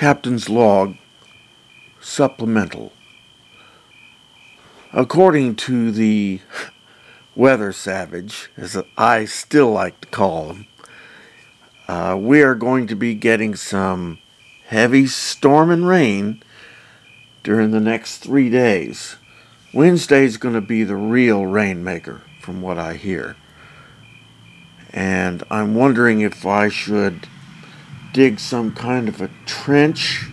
Captain's Log Supplemental. According to the Weather Savage, as I still like to call him, we are going to be getting some heavy storm and rain during the next 3 days. Wednesday's going to be the real rainmaker, from what I hear. And I'm wondering if I should dig some kind of a trench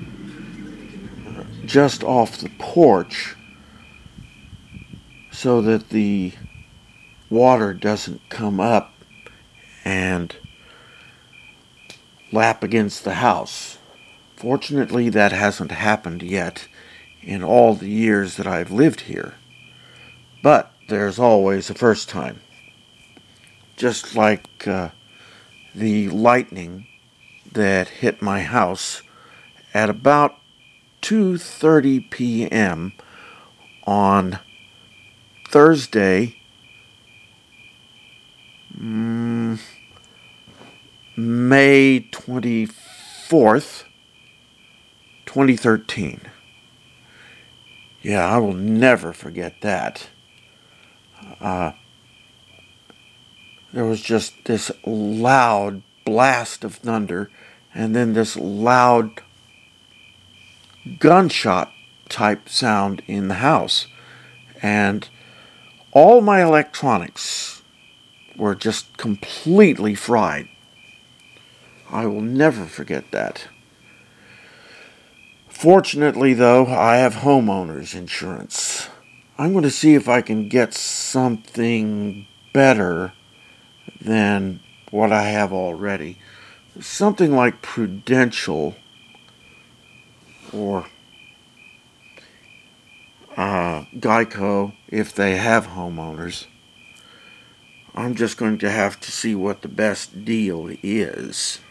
just off the porch so that the water doesn't come up and lap against the house. Fortunately, that hasn't happened yet in all the years that I've lived here. But there's always a first time. Just like the lightning that hit my house at about 2:30 p.m. on Thursday, May 24th, 2013. Yeah, I will never forget that. There was just this loud blast of thunder, and then this loud gunshot type sound in the house. And all my electronics were just completely fried. I will never forget that. Fortunately, though, I have homeowners insurance. I'm going to see if I can get something better than what I have already. Something like Prudential or Geico if they have homeowners. I'm just going to have to see what the best deal is.